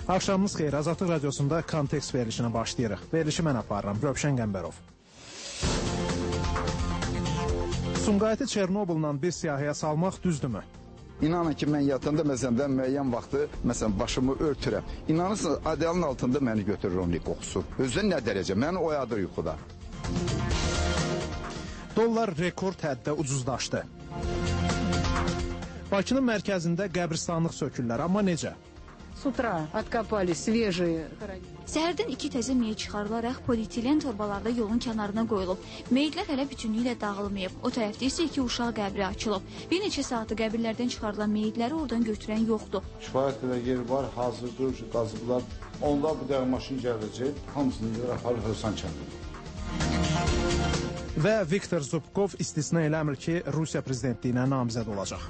Axşamınız xeyir, Azadlıq Radiosunda Kontekst verilişinə başlayırıq. Verilişi mən aparıram, Rövşən Qəmbərov. Sumqayıtı Çernobıldan bir siyahıya salmaq düzdürmü? İnanın ki, mən yatanda məsələn müəyyən vaxtı başımı örtürəm. İnanırsınız, adyalın altında məni götürür onun qoxusu. Özdən nə dərəcə, məni oyadır yuxuda. Dollar rekord həddə ucuzlaşdı. Bakının mərkəzində qəbristanlıq sökürlər, amma necə? С утра откопали свежие. Səhərdən 2 təzə meyit çıxarılaraq polietilen torbalarda yolun kənarına qoyulub. Meyitlər hələ bütünlüklə dağılmayıb. O tərəfdə isə 2 uşaq qəbri açılıb. Bir neçə saatı qəbirlərdən çıxarılan meyitləri oradan götürən yoxdur. Kifayət qədər yer var, hazırdır, qazıblar. Onda bir dəqiq maşın gələcək, hamısını aparır Hırsan kəndinə. Və Viktor Zubkov istisna eləmir ki, Rusiya prezidentliyinə namizəd olacaq.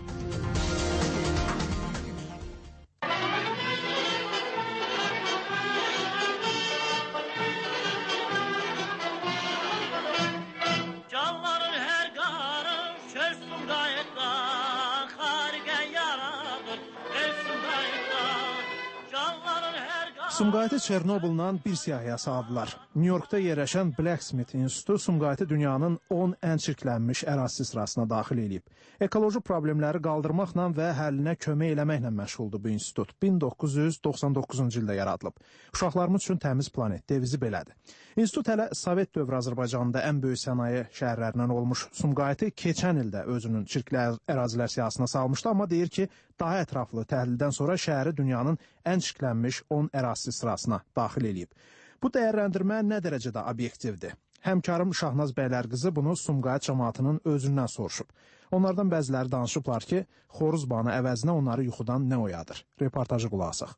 Sumqayıtı Çernobıldan bir siyahıya saldılar. New Yorkda yerləşən Blacksmith İnstitutu Sumqayıtı dünyanın 10 ən çirklənmiş ərazisi sırasına daxil edib. Ekoloji problemləri qaldırmaqla və həllinə kömək eləməklə məşğuldur bu institut. 1999-cu ildə yaradılıb. Uşaqlarımız üçün təmiz planet devizi belədir. İnstitut hələ Sovet dövrü Azərbaycanında ən böyük sənaye şəhərlərindən olmuş Sumqayıtı keçən ildə özünün çirkli ərazilər siyahısına salmışdı, amma deyir ki, daha ətraflı təhlildən sonra şəhəri dünyanın ən çirklənmiş 10 ərazisi sırasına daxil edib. Bu dəyərləndirmə nə dərəcədə obyektivdir? Həmkarım Şahnaz Bəylərqızı bunu Sumqayıt cəmaatının özündən soruşub. Onlardan bəziləri danışıblar ki, xoruz banı əvəzinə onları yuxudan nə oyadır? Reportajı qulaq asaq.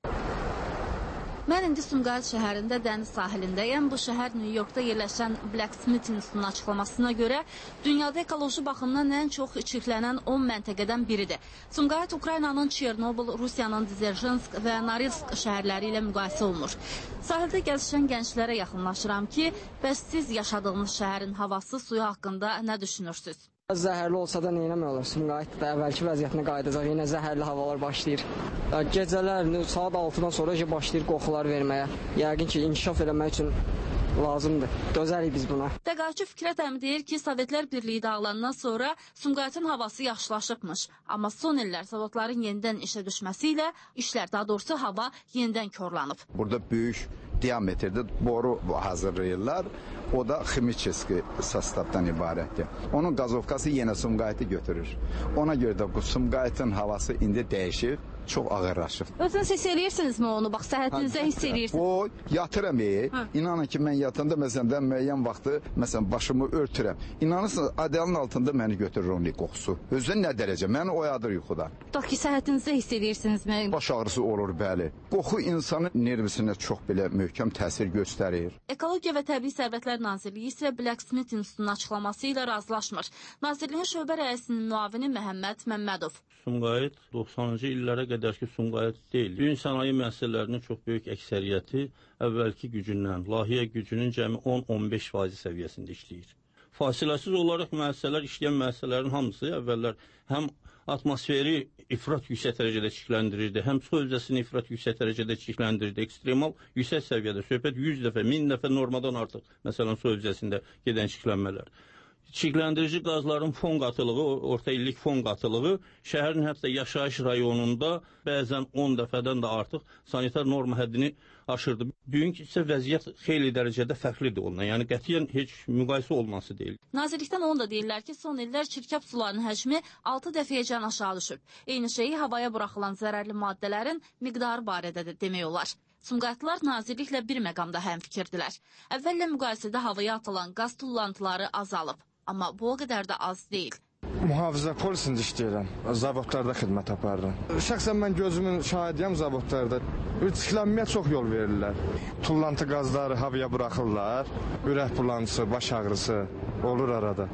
Mən indi Sumqayıt şəhərində dəniz sahilindəyəm. Bu şəhər New Yorkda yerləşən Blacksmith İnstitutunun açıqlamasına görə dünyada ekoloji baxımdan ən çox çirklənən 10 məntəqədən biridir. Sumqayıt Ukraynanın Çernobıl, Rusiyanın Dzержinsk və Norilsk şəhərləri ilə müqayisə olunur. Sahildə gəzişən gənclərə yaxınlaşıram ki, bəs siz yaşadığınız şəhərin havası, suyu haqqında nə düşünürsünüz? Zəhərli olsa da neynəmək olar? Sumqayıtda əvvəlki vəziyyətinə qayıdacaq, yenə zəhərli havalar başlayır. Gecələr saat 6-dan sonra başlayır qoxular verməyə. Yəqin ki, inkişaf eləmək üçün lazımdır. Dözərik biz buna. Təqaüdçü Fikrət əmi deyir ki, Sovetlər Birliyi dağılandan sonra Sumqayıtın havası yaxşılaşıbmış. Amma son illər zavodların yenidən işə düşməsi ilə işlər, daha doğrusu hava yenidən korlanıb. Burada böyük diametrdə boru hazırlayırlar. O da ximiçeski sastavdan ibarətdir. Onun qazovkası yenə Sumqayıtı götürür. Ona görə də bu Sumqayıtın havası indi dəyişir, çox ağırlaşıb. Özünüz hiss eləyirsinizmi onu? Bax, səhhətinizdə hiss eləyirsiniz. O, yatıram. İnanın ki, mən yatanda məsələn müəyyən vaxtı başımı örtürəm. İnanırsınız, adyalın altında məni götürür onun qoxusu. Özdən nə dərəcə, məni oyadır yuxuda. Tutaq ki, səhhətinizdə hiss eləyirsinizmi? Baş ağrısı olur, bəli. Qoxu insanın nervisinə çox belə möhkəm təsir göstərir. Ekologiya və Təbii Sərvətlər Nazirliyi isə Blacksmith İnstitutunun açıqlaması ilə razılaşmır. Nazirliyin şöbə rəisinin müavini Məhəmməd Məmmədov. Sumqayıt 90-cı illərə qədər ki, Sumqayıt deyil. Ün sənaye müəssisələrinin çox böyük əksəriyyəti əvvəlki gücündən, layihə gücünün cəmi 10-15% səviyyəsində işləyir. Fasiləsiz olaraq müəssisələr, işləyən müəssisələrin hamısı əvvəllər həm atmosferi ifrat yüksək dərəcədə çirkləndirirdi, həm su hövzəsini ifrat yüksək dərəcədə çirkləndirirdi. Ekstremal yüksək səviyyədə, söhbət 100 dəfə, 1000 dəfə normadan artıq, məsələn, su hövzəsində gedən çirklənmələr. Çirkləndirici qazların fon qatılığı, orta illik fon qatılığı şəhərin hətta yaşayış rayonunda bəzən 10 dəfədən də artıq sanitar norma həddini aşırdı. Bugünkü isə vəziyyət xeyli dərəcədə fərqlidir ondan, yəni qətiyyən heç müqayisə olması deyil. Nazirlikdən onu da deyirlər ki, son illər çirkab sularının həcmi 6 dəfəyəcən aşağı düşüb. Eyni şeyi havaya buraxılan zərərli maddələrin miqdarı barədə də demək olar. Sumqayıtlılar nazirliklə bir məqamda həmfikirdilər. Əvvəllə müqayisədə havaya atılan qaz tullantıları azalıb. Amma bu o qədər də az deyil. Mühafizə polisində işləyirəm. Zavodlarda xidmət aparıram. Şəxsən mən gözümün şahidiyəm zavodlarda. Çirklənməyə çox yol verirlər. Tullantı qazları havaya buraxırlar. Ürək bulantısı, baş ağrısı olur arada.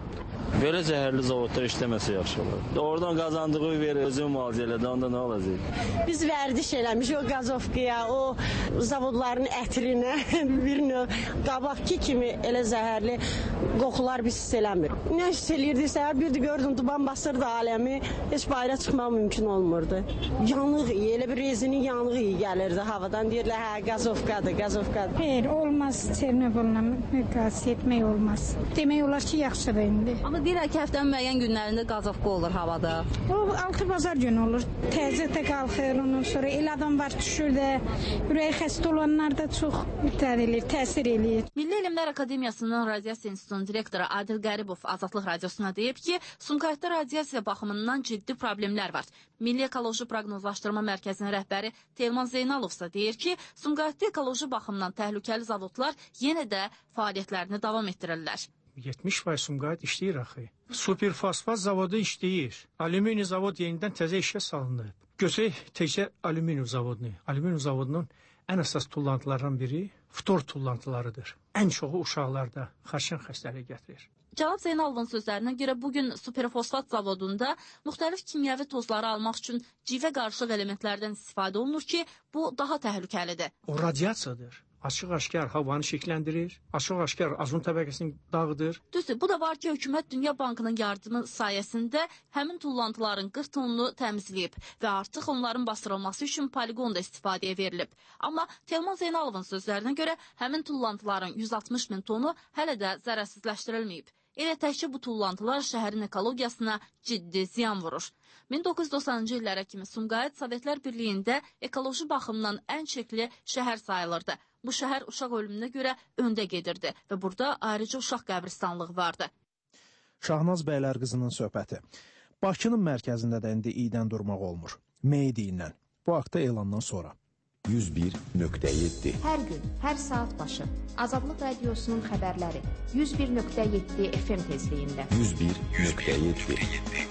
Belə zəhərli zavodlar işləməsə yaxşı olar. Oradan qazandığı verir, özü müalicə elədi, onda nə olacaq? Biz vərdiş eləmişik o qazovkaya, o zavodların ətrinə bir növ qabaqki kimi elə zəhərli qoxular biz hiss eləmir. Nə hiss eləyirdisə, bir də gördüm duman basırdı aləmi, heç bayıra çıxmaq mümkün olmurdu. Yanıq iyi, elə bir rezinin yanığı iyi gəlirdi havadan. Deyirlər, hə, qazovkadır, qazovkadır. Hayır, olmaz Çernobil'lə müqayisə etmək olmaz. Demək olar ki, yaxşıdır indi. Amma deyirlər ki, həftənin müəyyən günlərində qazovka olur havada. O, 6 bazar günü olur. Təzə də qalxır, ondan sonra el adam var düşür də, ürəyi xəstə olanlar da çox təsir eləyir. Milli Elmlər Akademiyasının Radiasiya İnstitutunun direktoru Adil Qəribov Azadlıq Radiosuna deyib ki, Sumqayıtda radiasiya baxımından ciddi problemlər var. Milli Ekoloji Proqnozlaşdırma Mərkəzinin rəhbəri Telman Zeynalov isə deyir ki, Sumqayıtda ekoloji baxımdan təhlükəli zavodlar yenə də fəaliyyətlərini davam etdirirlər. 70% Sumqayıt işləyir axı. Superfosfat zavodu işləyir. Alüminium zavod yenidən təzə işə salınıb. Götürək təkcə alüminium zavodunu. Alüminium zavodunun ən əsas tullantılarından biri ftor tullantılarıdır. Ən çoxu uşaqlarda xərçəng xəstəliyi gətirir. Cənab Zeynalovun sözlərinə görə bugün superfosfat zavodunda müxtəlif kimyəvi tozları almaq üçün civə qarışıq elementlərdən istifadə olunur ki, bu daha təhlükəlidir. O radiasiyadır. Açıq-aşkar havanı şəkləndirir, açıq-aşkar ozon təbəqəsini dağıdır. Düzdür, bu da var ki, hökumət Dünya Bankının yardımı sayəsində həmin tullantıların 40 tonunu təmizləyib və artıq onların basdırılması üçün poligonda istifadəyə verilib. Amma Telman Zeynalovun sözlərinə görə həmin tullantıların 160 min tonu hələ də zərərsizləşdirilməyib. Elə təkcə bu tullantılar şəhərin ekologiyasına ciddi ziyan vurur. 1990-cı illərə kimi Sumqayıt Sovetlər Birliyində ekoloji baxımdan ən çirkli şəhər sayılırdı. Bu şəhər uşaq ölümünə görə öndə gedirdi və burada ayrıca uşaq qəbristanlığı vardı. Şahnaz bəylər qızının söhbəti. Bakının mərkəzində də indi iydən durmaq olmur. Meydiyindən. Bu haqda elandan sonra. 101.7 Hər gün, hər saat başı Azadlıq Radiosunun xəbərləri 101.7 FM tezliyində 101.7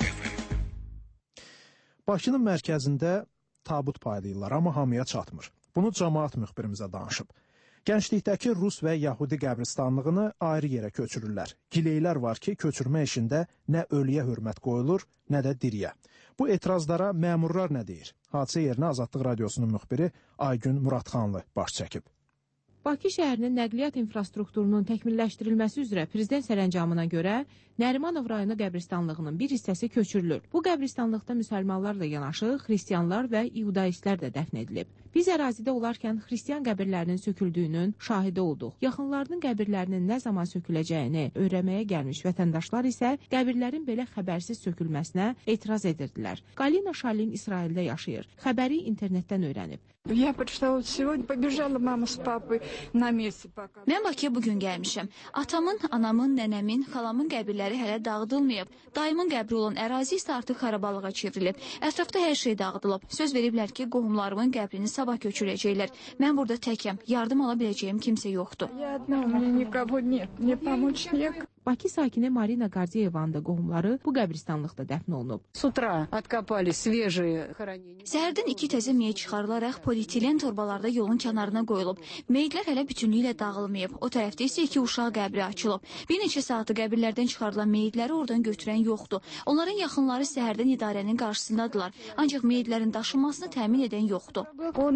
Bakının mərkəzində tabut paylayırlar, amma hamıya çatmır. Bunu cəmaət müxbirimizə danışıb. Gənclikdəki Rus və Yahudi qəbristanlığını ayrı yerə köçürürlər. Gileylər var ki, köçürmə işində nə ölüyə hörmət qoyulur, nə də diriyə. Bu etirazlara məmurlar nə deyir? Hadisə yerinə Azadlıq Radiosunun müxbiri Aygün Muradxanlı baş çəkib. Bakı şəhərinin nəqliyyat infrastrukturunun təkmilləşdirilməsi üzrə prezident sərəncamına görə Nərimanov rayonu qəbristanlığının bir hissəsi köçürülür. Bu qəbristanlıqda müsəlmanlarla yanaşı, xristianlar və iudaistlər də dəfn edilib. Biz ərazidə olarkən xristian qəbirlərinin söküldüyünün şahidi olduq. Yaxınlarının qəbirlərinin nə zaman söküləcəyini öyrənməyə gəlmiş vətəndaşlar isə qəbirlərin belə xəbərsiz sökülməsinə etiraz edirdilər. Galina Şalin İsraildə yaşayır. Xəbəri internetdən öyrənib. Mən Bakıya bugün gəlmişəm. Atamın, anamın, nənəmin, xalamın qəbirləri hələ dağıdılmayıb. Dayımın qəbri olan ərazi isə artıq xarabalığa çevrilib. Ətrafda hər şey dağıdılıb. Söz veriblər ki, qohumlarımın qəbrini sabah köçürəcəklər. Mən burada təkəm. Yardım ala biləcəyim kimsə yoxdur. Bakı sakini Marina Qardiyevanın da qohumları bu qəbristanlıqda dəfn olunub. Səhərdən 2 təzə meyit çıxarılaraq polietilen torbalarda yolun kənarına qoyulub. Meyitlər hələ bütünlüklə dağılmayıb. O tərəfdə isə 2 uşaq qəbri açılıb. Bir neçə saatı qəbirlərdən çıxarılan meyitləri oradan götürən yoxdur. Onların yaxınları səhərdən idarənin qarşısındadılar. Ancaq meyitlərin daşınmasını təmin edən yoxdur.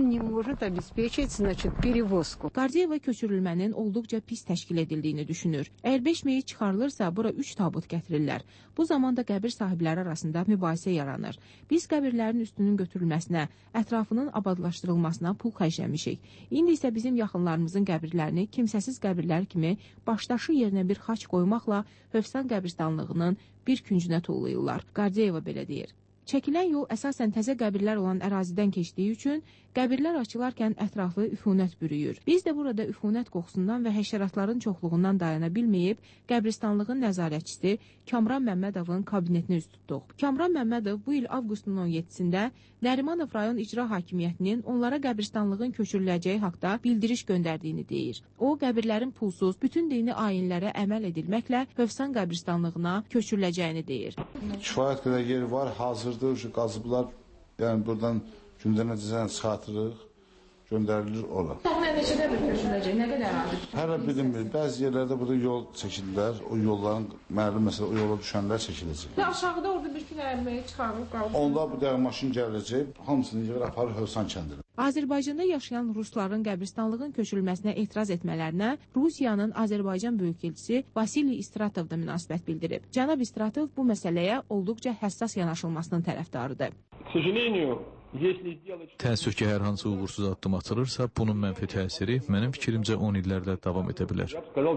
Qardiyeva köçürülmənin olduqca pis təşkil edildiyini düşünür. Əgər 5 meyit çıxarılırsa, bura 3 tabut gətirirlər. Bu zaman da qəbir sahibləri arasında mübahisə yaranır. Biz qəbirlərin üstünün götürülməsinə, ətrafının abadlaşdırılmasına pul xərcləmişik. İndi isə bizim yaxınlarımızın qəbirlərini kimsəsiz qəbirlər kimi başdaşı yerinə bir xaç qoymaqla Hövsan qəbristanlığının bir küncünə tullayırlar. Qardiyeva belə deyir. Çəkilən yol əsasən təzə qəbirlər olan ərazidən keçdiyi üçün qəbirlər açılarkən ətrafı üfunət bürüyür. Biz də burada üfunət qoxusundan və həşəratların çoxluğundan dayana bilməyib, qəbristanlığın nəzarətçisi Kamran Məmmədovun kabinetini üst tutduq. Kamran Məmmədov bu il avqustun 17-sində Nərimanov rayon icra hakimiyyətinin onlara qəbristanlığın köçürüləcəyi haqda bildiriş göndərdiyini deyir. O, qəbirlərin pulsuz, bütün dini ayinlərə əməl edilməklə Hövsan qəbristanlığına köçürüləcəyini deyir. Kifayət qədər yer var, hazırdır, qazıblar, yəni buradan gündəmə dizən çıxartırıq. göndərilir ora. Nə neçədə bir köçüləcək, nə qədər adı? Hələ bilinmir. Bəzi yerlərdə burada yol çəkildilər. O yolların məlum məsələ o yola düşənlər çəkiləcək. Və aşağıda orada bir gün ərməyə çıxarılıb qaldı. Onda bu dəqiq maşın gələcək, hamısını yığır aparır Hövsan kəndinə. Azərbaycanda yaşayan rusların qəbristanlığın köçürülməsinə etiraz etmələrinə Rusiyanın Azərbaycan böyük elçisi Vasiliy İstratov da münasibət bildirib. Cənab İstratov bu məsələyə olduqca həssas yanaşılmasının tərəfdarıdır. Təəssüf ki, hər hansı uğursuz addım atılırsa, bunun mənfi təsiri mənim fikrimcə 10 illərdə davam edə bilər.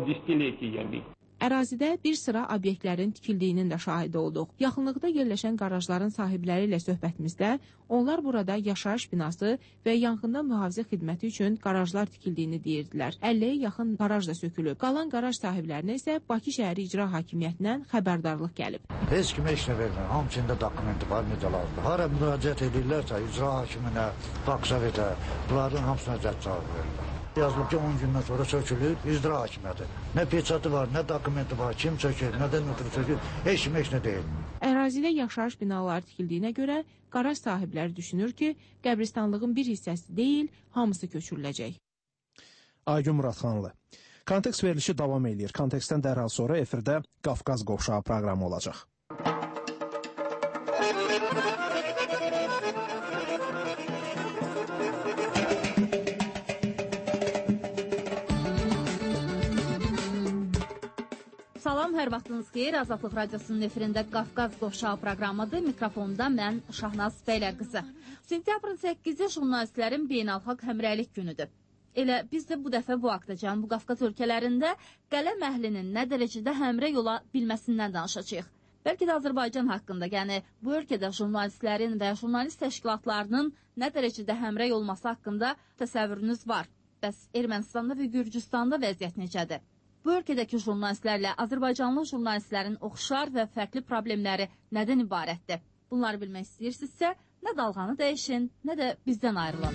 Ərazidə bir sıra obyektlərin tikildiyinin də şahidi olduq. Yaxınlıqda yerləşən qarajların sahibləri ilə söhbətimizdə onlar burada yaşayış binası və yanğından mühafizə xidməti üçün qarajlar tikildiyini deyirdilər. 50-yə yaxın qaraj da sökülüb. Qalan qaraj sahiblərinə isə Bakı şəhəri icra hakimiyyətindən xəbərdarlıq gəlib. Heç kimə heç nə vermir. Hamısında dokumenti var, necə lazımdır. Hara müraciət edirlərsə, icra hakiminə, Baksovetə, bunların hamısına cavab verirlər. Yazılıb ki, 10 gündən sonra sökülür, icra hakimiyyəti. Nə peçatı var, nə dokumenti var, kim sökür, nədən ötürü sökür, heç nə deyil. Ərazidə yaşayış binaları tikildiyinə görə qaraj sahibləri düşünür ki, qəbristanlığın bir hissəsi deyil, hamısı köçürüləcək. Aygün Muradxanlı. Kontekst verilişi davam edir. Kontekstdən dərhal sonra efirdə Qafqaz Qovşağı proqramı olacaq. Salam, hər vaxtınız xeyir. Azadlıq Radiosunun efirində Qafqaz Qovşağı proqramıdır. Mikrofonda mən Şahnaz Bəylərqızı. Sentyabrın 8-i jurnalistlərin beynəlxalq həmrəylik günüdür. Elə biz də bu dəfə bu haqda Cənubi Qafqaz ölkələrində qələm əhlinin nə dərəcədə həmrəy ola bilməsindən danışacağıq. Bəlkə də Azərbaycan haqqında, yəni bu ölkədə jurnalistlərin və jurnalist təşkilatlarının nə dərəcədə həmrəy olması haqqında təsəvvürünüz var. Bəs Ermənistanda və Gürcüstanda vəziyyət necədir? Bu ölkədəki jurnalistlərlə Azərbaycanlı jurnalistlərin oxşar və fərqli problemləri nədən ibarətdir? Bunları bilmək istəyirsinizsə, nə dalğanı dəyişin, nə də bizdən ayrılın.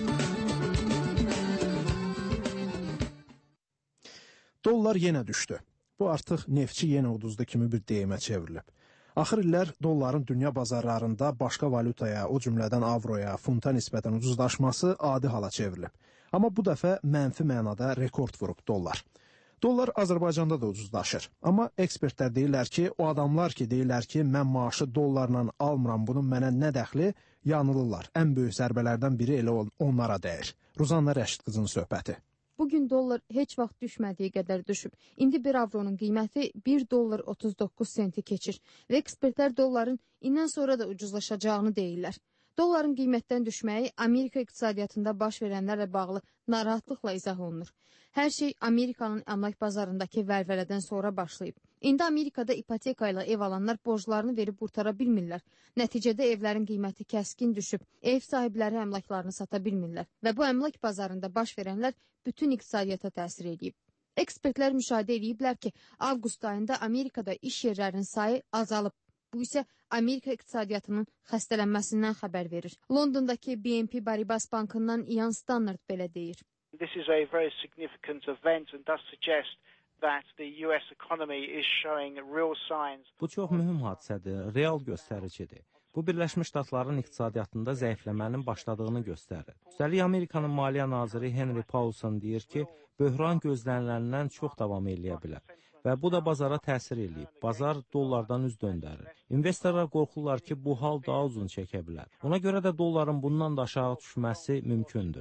Dollar yenə düşdü. Bu artıq neftçi yenə uduzdu kimi bir deyimə çevrilib. Axır illər dolların dünya bazarlarında başqa valutaya, o cümlədən avroya, funta nisbətən ucuzlaşması adi hala çevrilib. Amma bu dəfə mənfi mənada rekord vurub dollar. Dollar Azərbaycanda da ucuzlaşır. Amma ekspertlər deyirlər ki, o adamlar ki deyirlər ki, mən maaşı dollarla almıram, bunun mənə nə dəxli, yanılırlar. Ən böyük zərbələrdən biri elə onlara dəyir. Ruzanna Rəşid qızının söhbəti. Bugün dollar heç vaxt düşmədiyi qədər düşüb. İndi bir avronun qiyməti 1 dollar 39 senti keçir və ekspertlər dolların indən sonra da ucuzlaşacağını deyirlər. Dolların qiymətdən düşməyi Amerika iqtisadiyyatında baş verənlərlə bağlı narahatlıqla izah olunur. Hər şey Amerikanın əmlak bazarındakı vəlvələdən sonra başlayıb. İndi Amerikada ipoteka ilə ev alanlar borclarını verib qurtara bilmirlər. Nəticədə evlərin qiyməti kəskin düşüb. Ev sahibləri əmlaklarını sata bilmirlər və bu əmlak bazarında baş verənlər bütün iqtisadiyyata təsir edib. Ekspertlər müşahidə ediblər ki, avqust ayında Amerikada iş yerlərinin sayı azalıb. Bu isə Amerika iqtisadiyyatının xəstələnməsindən xəbər verir. Londondakı BNP Paribas bankından Ian Stannard belə deyir. This is a very significant event and does suggest that the US economy is showing real signs. Bu çox mühüm hadisədir, real göstəricidir. Bu Birləşmiş Ştatların iqtisadiyyatında zəifləmənin başladığını göstərir. Üstəlik Amerikanın Maliyyə naziri Henry Paulson deyir ki, böhran gözləniləndən çox davam eləyə bilər. Və bu da bazara təsir eləyib. Bazar dollardan üz döndərir. İnvestorlar qorxurlar ki, bu hal daha uzun çəkə bilər. Ona görə də dolların bundan da aşağı düşməsi mümkündür.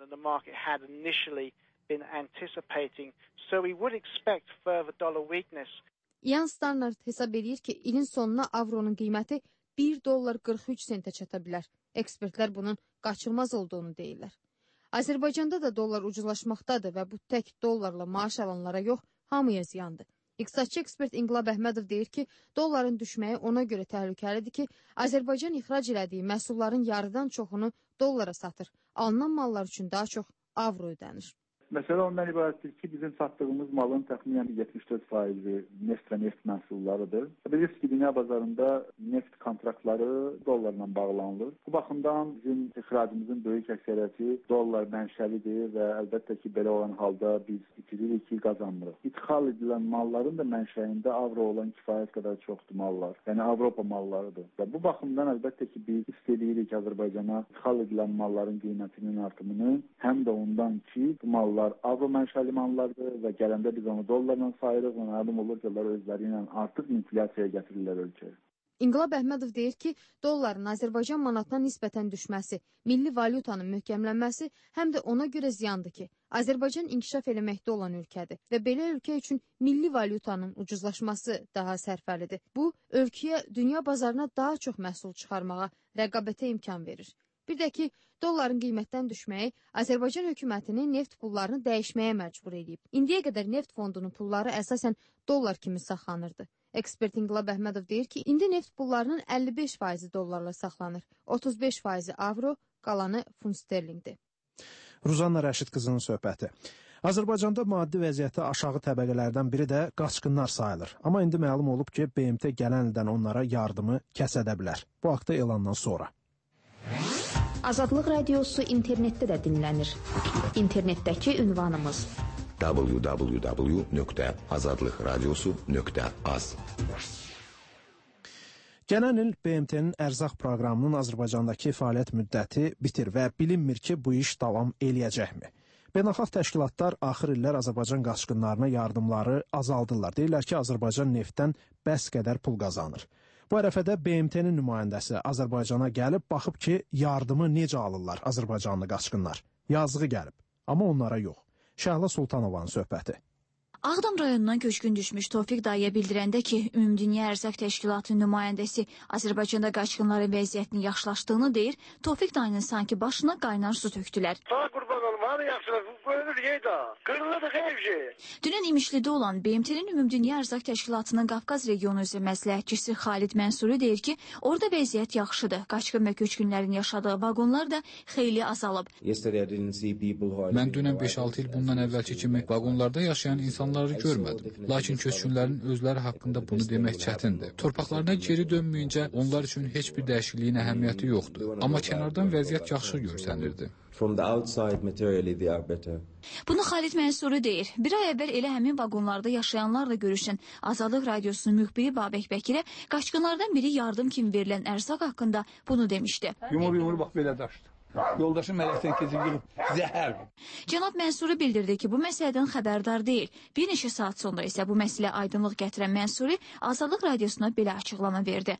Ian Stannard hesab edir ki, ilin sonuna avronun qiyməti 1 dollar 43 sentə çata bilər. Ekspertlər bunun qaçılmaz olduğunu deyirlər. Azərbaycanda da dollar ucuzlaşmaqdadır və bu tək dollarla maaş alanlara yox, hamıya ziyandır. İqtisadçı ekspert İnqilab Əhmədov deyir ki, dolların düşməyi ona görə təhlükəlidir ki, Azərbaycan ixrac elədiyi məhsulların yarıdan çoxunu dollara satır. Alınan mallar üçün daha çox avro ödənir. Məsələ ondan ibarətdir ki, bizim satdığımız malın təxminən 74% neft və neft məhsullarıdır. Bilirsiniz ki, dünya bazarında neft kontraktları dollarla bağlanılır. Bu baxımdan bizim ixracımızın böyük əksəriyyəti dollar mənşəlidir və əlbəttə ki, belə olan halda biz itiririk ki, qazanmırıq. İdxal edilən malların da mənşəyində avro olan kifayət qədər çoxdur mallar. Yəni Avropa mallarıdır. Və bu baxımdan əlbəttə ki, biz istəyirik Azərbaycana idxal edilən malların qiymətinin artımını, həm də ondan ki, bu mallar avro mənşəli mallardır və gələndə biz onu dollarla sayırıq və məlum olur ki, onlar özləri ilə artıq inflyasiyaya gətirirlər ölkəyə. İnqilab Əhmədov deyir ki, dolların Azərbaycan manatına nisbətən düşməsi, milli valyutanın möhkəmlənməsi həm də ona görə ziyandır ki, Azərbaycan inkişaf eləməkdə olan ölkədir və belə ölkə üçün milli valyutanın ucuzlaşması daha sərfəlidir. Bu, ölkəyə dünya bazarına daha çox məhsul çıxarmağa, rəqabətə imkan verir. Bir də ki, dolların qiymətdən düşməyi Azərbaycan hökumətini neft pullarını dəyişməyə məcbur edib. İndiyə qədər neft fondunun pulları əsasən dollar kimi saxlanırdı. Ekspert İnqilab Əhmədov deyir ki, indi neft pullarının 55% dollarla saxlanır, 35% avro, qalanı funt sterlinqdir. Ruzanna Rəşid qızının söhbəti. Azərbaycanda maddi vəziyyəti aşağı təbəqələrdən biri də qaçqınlar sayılır. Amma indi məlum olub ki, BMT gələn ildən onlara yardımı kəsədə bilər. Bu haqda elandan sonra. Azadlıq Radiosu internetdə də dinlənir. İnternetdəki ünvanımız www.azadlıqradiosu.az. Gələn il BMT-nin ərzaq proqramının Azərbaycandakı fəaliyyət müddəti bitir və bilinmir ki, bu iş davam eləyəcəkmi? Beynəlxalq təşkilatlar axır illər Azərbaycan qaçqınlarına yardımları azaldırlar. Deyirlər ki, Azərbaycan neftdən bəs qədər pul qazanır. Bu ərəfədə BMT-nin nümayəndəsi Azərbaycana gəlib, baxıb ki, yardımı necə alırlar Azərbaycanlı qaçqınlar. Yazığı gəlib, amma onlara yox. Şəhla Sultanovanın söhbəti. Ağdam rayonundan köçkün düşmüş Tofiq dayıya bildirəndə ki, Ümumdünya Ərzaq Təşkilatının nümayəndəsi Azərbaycanda qaçqınların vəziyyətinin yaxşılaşdığını deyir, Tofiq dayının sanki başına qaynar su tökdülər. Sağ qurban olum, hani yaxşılar, bölünür yeyda, qırılır xeyvci. Dünən İmişlidə olan BMT-nin Ümumdünya Ərzaq Təşkilatının Qafqaz regionu üzrə məsləhətçisi Xalid Mənsuri deyir ki, orada vəziyyət yaxşıdır. Qaçqın və köçkünlərin yaşadığı vaqonlar da xeyli azalıb. Mən dünən 5-6 il bundan əvvəlki kimi vaqonlarda yaşayan insanları görmədim. Lakin köçkünlərin özləri haqqında bunu demək çətindir. Torpaqlarına geri dönməyincə onlar üçün heç bir dəyişikliyin əhəmiyyəti yoxdur. Amma kənardan vəziyyət yaxşı görsənirdi. Bunu Xalid Mənsuri deyir. Bir ay əvvəl elə həmin vaqonlarda yaşayanlarla görüşən Azadlıq Radiosunun müxbiri Babək Bəkirə qaçqınlardan biri yardım kimi verilən ərzaq haqqında bunu demişdi. Yumur bax belə daşdı. Yoldaşım mələkdən keçib yığıb zəhər. Cənab Mənsuri bildirdi ki, bu məsələdən xəbərdar deyil. Bir neçə saat sonra isə bu məsələ aydınlıq gətirən Mənsuri Azadlıq Radiosuna belə açıqlama verdi.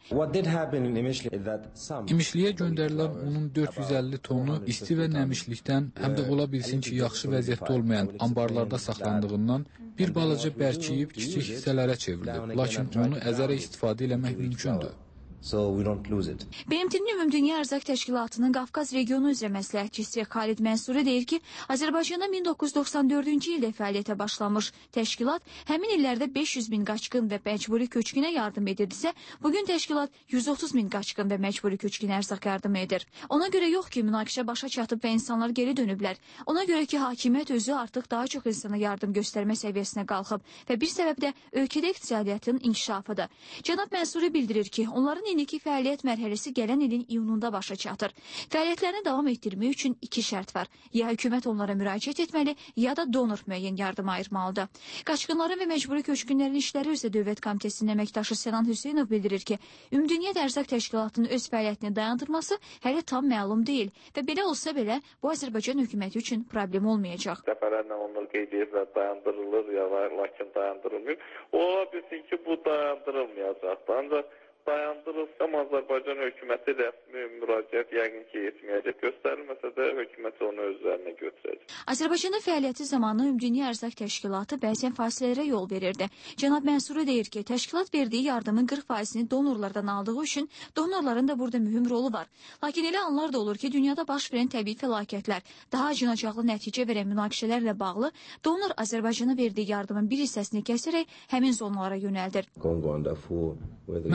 İmişliyə göndərilən unun 450 tonu isti və nəmişlikdən, həm də ola bilsin ki, yaxşı vəziyyətdə olmayan ambarlarda saxlandığından bir balaca bərkiyib kiçik hissələrə çevrilib. Lakin onu əzərək istifadə eləmək mümkündür. BMT-nin Ümumdünya Ərzaq Təşkilatının Qafqaz regionu üzrə məsləhətçisi Xalid Mənsuri deyir ki, Azərbaycanda 1994-cü ildə fəaliyyətə başlamış təşkilat həmin illərdə 500 min qaçqın və məcburi köçkünə yardım edirdisə, bugün təşkilat 130 min qaçqın və məcburi köçkünə ərzaq yardımı edir. Ona görə yox ki, münaqişə başa çatıb və insanlar geri dönüblər. Ona görə ki, hakimiyyət özü artıq daha çox insana yardım göstərmə səviyyəsinə qalxıb və bir səbəb də ölkədə iqtisadiyyatın inkişafıdır. Cənab Mənsuri bildirir ki, onların indiki fəaliyyət mərhələsi gələn ilin iyununda başa çatır. Fəaliyyətlərini davam etdirmək üçün iki şərt var. Ya hökumət onlara müraciət etməli, ya da donor müəyyən yardım ayırmalıdır. Qaçqınların və məcburi köçkünlərin işləri üzrə Dövlət Komitəsinin əməkdaşı Sənan Hüseynov bildirir ki, Ümumdünya Ərzaq Təşkilatının öz fəaliyyətini dayandırması hələ tam məlum deyil və belə olsa belə bu Azərbaycan hökuməti üçün problem olmayacaq. Dəfələrlə onlar qeyd edirlər, dayandırılır ya lakin dayandırılmır. Ola bilsin ki, bu dayandırılmayacaqdır. Ancaq dayandırılsam Azərbaycan hökuməti rəsmi müraciət yəqin ki, etməyəcək. Göstərilməsə də hökumət onu özlərinə götürəcək. Azərbaycanın fəaliyyəti zamanı Ümumdünya Ərzaq Təşkilatı bəzən fasilələrə yol verirdi. Cənab Mənsuri deyir ki, təşkilat verdiği yardımın 40%-ni donorlardan aldığı üçün donorların da burada mühüm rolu var. Lakin elə anlar da olur ki, dünyada baş verən təbii fəlakətlər, daha acınacaqlı nəticə verən münaqişələrlə bağlı donor Azərbaycana verdiyi yardımın bir hissəsini kəsərək həmin zonalara yönəldir. Məsələn,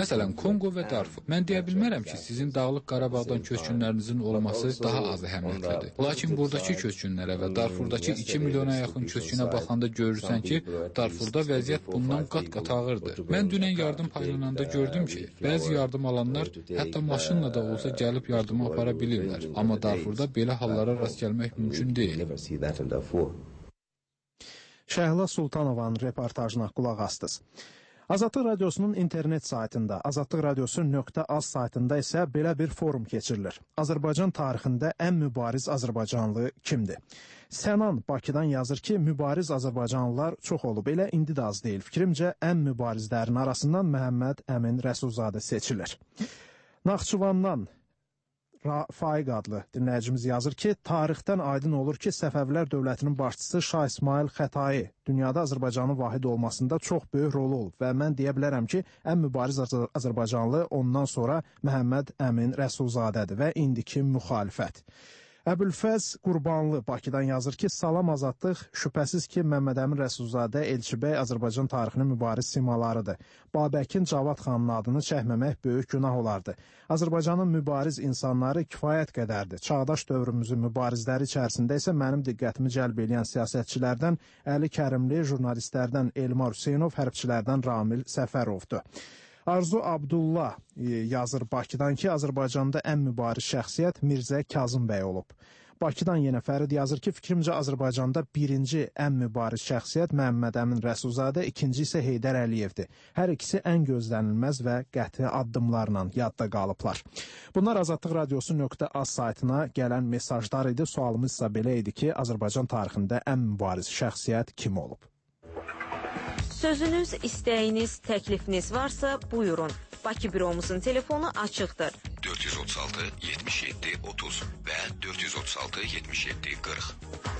Kongo və Darfur. Mən deyə bilmərəm ki, sizin Dağlıq Qarabağdan köçkünlərinizin olması daha az əhəmiyyətlidir. Lakin buradakı köçkünlərə və Darfurdakı 2 milyona yaxın köçkünə baxanda görürsən ki, Darfurda vəziyyət bundan qat-qat ağırdır. Mən dünən yardım paylananda gördüm ki, bəzi yardım alanlar hətta maşınla da olsa gəlib yardımı apara bilirlər. Amma Darfurda belə hallara rast gəlmək mümkün deyil. Şəhla Sultanovanın reportajına qulaq astınız. Azadlıq Radiosunun internet saytında, azadlıqradiosu.az saytında isə belə bir forum keçirilir. Azərbaycan tarixində ən mübariz azərbaycanlı kimdir? Sənan Bakıdan yazır ki, mübariz azərbaycanlılar çox olub, elə indi də az deyil. Fikrimcə, ən mübarizlərin arasından Məhəmməd Əmin Rəsulzadə seçilir. Naxçıvandan Faiq adlı dinləyicimiz yazır ki, tarixdən aydın olur ki, Səfəvilər dövlətinin başçısı Şah İsmail Xətai dünyada Azərbaycanın vahid olmasında çox böyük rolu olub və mən deyə bilərəm ki, ən mübariz Azərbaycanlı ondan sonra Məhəmməd Əmin Rəsulzadədir və indiki müxalifət. Əbülfəz Qurbanlı Bakıdan yazır ki, salam azadlıq, şübhəsiz ki, Məmməd Əmin Rəsulzadə, Elçibəy Azərbaycan tarixinin mübariz simalarıdır. Babəkin Cavad xanın adını çəkməmək böyük günah olardı. Azərbaycanın mübariz insanları kifayət qədərdir. Çağdaş dövrümüzün mübarizləri içərisində isə mənim diqqətimi cəlb edən siyasətçilərdən Əli Kərimli, jurnalistlərdən Elmar Hüseynov, hərbçilərdən Ramil Səfərovdur. Arzu Abdullah yazır Bakıdan ki, Azərbaycanda ən mübariz şəxsiyyət Mirzə Kazım bəy olub. Bakıdan yenə Fərid yazır ki, fikrimcə Azərbaycanda birinci ən mübariz şəxsiyyət Məhəmməd Əmin Rəsulzadə, ikinci isə Heydər Əliyevdir. Hər ikisi ən gözlənilməz və qəti addımlarla yadda qalıblar. Bunlar Azadlıq Radiosu.az saytına gələn mesajlar idi. Sualımız isə belə idi ki, Azərbaycan tarixində ən mübariz şəxsiyyət kim olub? Sözünüz, istəyiniz, təklifiniz varsa buyurun. Bakı büromuzun telefonu açıqdır. 436 77 30 və 436 77 40.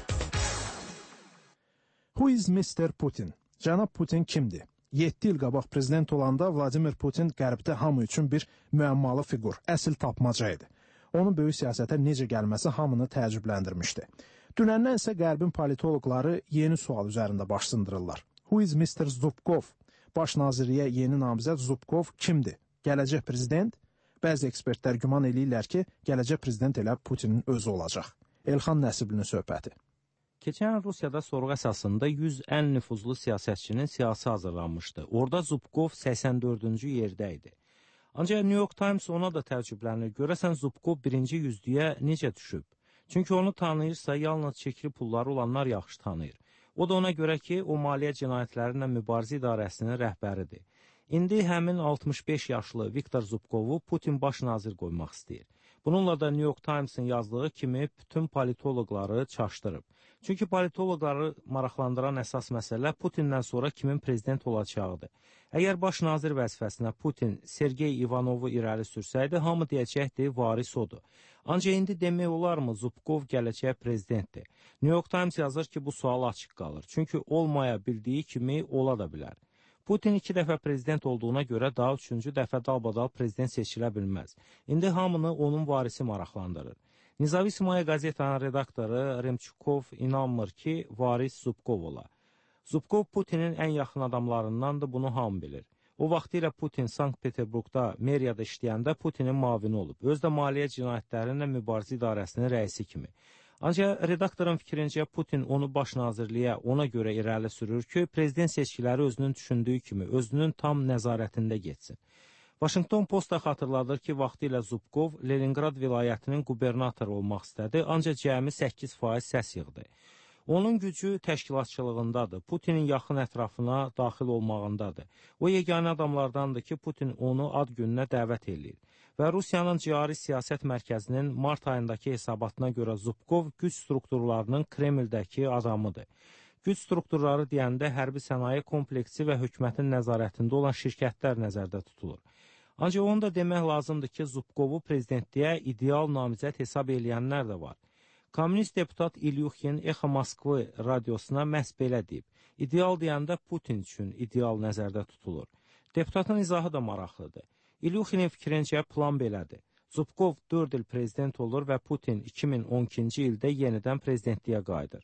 Who is Mr. Putin? Cənab Putin kimdir? 7 il qabaq prezident olanda Vladimir Putin qərbdə hamı üçün bir müəmmalı fiqur, əsl tapmaca idi. Onun böyük siyasətə necə gəlməsi hamını təəccübləndirmişdi. Dünəndən isə qərbin politoloqları yeni sual üzərində baş sındırırlar. Who is Mr. Zubkov? Baş nazirliyə yeni namizəd Zubkov kimdir? Gələcək prezident? Bəzi ekspertlər güman eləyirlər ki, gələcək prezident elə Putinin özü olacaq. Elxan Nəsiblinin söhbəti. Keçən Rusiyada sorğu əsasında 100 ən nüfuzlu siyasətçinin siyasi hazırlanmışdı. Orada Zubkov 84-cü yerdə idi. Ancaq New York Times ona da təəccüblənir. Görəsən Zubkov birinci yüzlüyə necə düşüb? Çünki onu tanıyırsa, yalnız çekili pulları olanlar yaxşı tanıyır. O da ona görə ki, o maliyyə cinayətlərinə mübarizə idarəsinin rəhbəridir. İndi həmin 65 yaşlı Viktor Zubkovu Putin baş nazir qoymaq istəyir. Bununla da New York Times-ın yazdığı kimi bütün politoloqları çaşdırıb. Çünki politoloqları maraqlandıran əsas məsələ Putindən sonra kimin prezident olacağıdır. Əgər baş nazir vəzifəsinə Putin Sergey Ivanovu irəli sürsəydi, hamı deyəcəkdir, varis odur. Ancaq indi demək olarmı, Zubkov gələcək prezidentdir. New York Times yazır ki, bu sual açıq qalır. Çünki olmaya bildiyi kimi ola da bilər. Putin 2 dəfə prezident olduğuna görə daha 3-cü dəfə dalbadal prezident seçilə bilməz. İndi hamını onun varisi maraqlandırır. Nezavismaya qazetanın redaktoru Remçukov inanmır ki, varis Zubkov ola. Zubkov Putinin ən yaxın adamlarındandır, bunu hamı bilir. O vaxtilə Putin Sankt-Peterburqda meriyada işləyəndə Putinin mavini olub. Özdə maliyyə cinayətlərinə mübarizə idarəsinin rəisi kimi. Ancaq redaktorun fikrincə Putin onu baş nazirliyə ona görə irəli sürür ki, prezident seçkiləri özünün düşündüyü kimi, özünün tam nəzarətində getsin. Washington Post da xatırladır ki, vaxtilə Zubkov Leningrad vilayətinin qubernatoru olmaq istədi, ancaq cəmi 8% səs yığdı. Onun gücü təşkilatçılığındadır, Putinin yaxın ətrafına daxil olmağındadır. O yeganə adamlardandır ki, Putin onu ad gününə dəvət edir. Və Rusiyanın cari siyasət mərkəzinin mart ayındakı hesabatına görə Zubkov güc strukturlarının Kremldəki adamıdır. Güc strukturları deyəndə hərbi sənaye kompleksi və hökumətin nəzarətində olan şirkətlər nəzərdə tutulur. Ancaq onu da demək lazımdır ki, Zubkovu prezidentliyə ideal namizəd hesab eləyənlər də var. Kommunist deputat İlyuxin Exa Moskva radiosuna məhz belə deyib. İdeal deyəndə Putin üçün ideal nəzərdə tutulur. Deputatın izahı da maraqlıdır. İlyuxinin fikrincə plan belədir. Zubkov 4 il prezident olur və Putin 2012-ci ildə yenidən prezidentliyə qayıdır.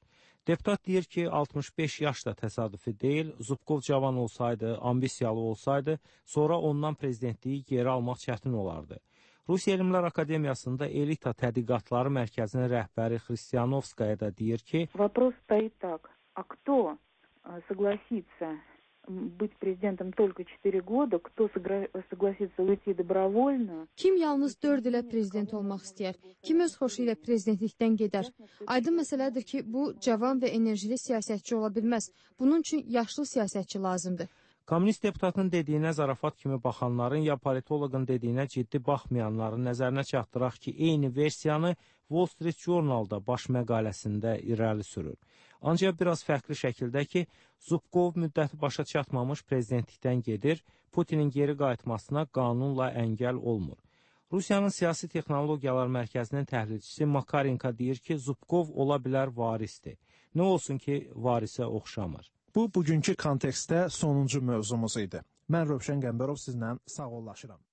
Deputat deyir ki, 65 yaş da təsadüfi deyil, Zubkov cavan olsaydı, ambisiyalı olsaydı, sonra ondan prezidentliyi geri almaq çətin olardı. Rusiya Elmlər Akademiyasında elita tədqiqatları mərkəzinin rəhbəri Xristianovskaya da deyir ki, Вопрос стоит так, а кто согласится быть президентом только 4 года, кто согласится уйти добровольно? Kim yalnız 4 ilə prezident olmaq istəyər? Kim öz xoşu ilə prezidentlikdən gedər? Aydın məsələdir ki, bu cavan və enerjili siyasətçi ola bilməz. Bunun üçün yaşlı siyasətçi lazımdır. Kommunist deputatın dediyinə zarafat kimi baxanların ya politoloqun dediyinə ciddi baxmayanların nəzərinə çatdıraq ki, eyni versiyanı Wall Street Journal-da baş məqaləsində irəli sürür. Ancaq biraz fərqli şəkildə ki, Zubkov müddəti başa çatmamış prezidentlikdən gedir, Putinin geri qayıtmasına qanunla əngəl olmur. Rusiyanın Siyasi Texnologiyalar Mərkəzinin təhlilçisi Makarenko deyir ki, Zubkov ola bilər varisdir. Nə olsun ki, varisə oxşamır. Bu, bugünkü kontekstdə sonuncu mövzumuz idi. Mən Rövşən Qəmbərov sizlə sağollaşıram.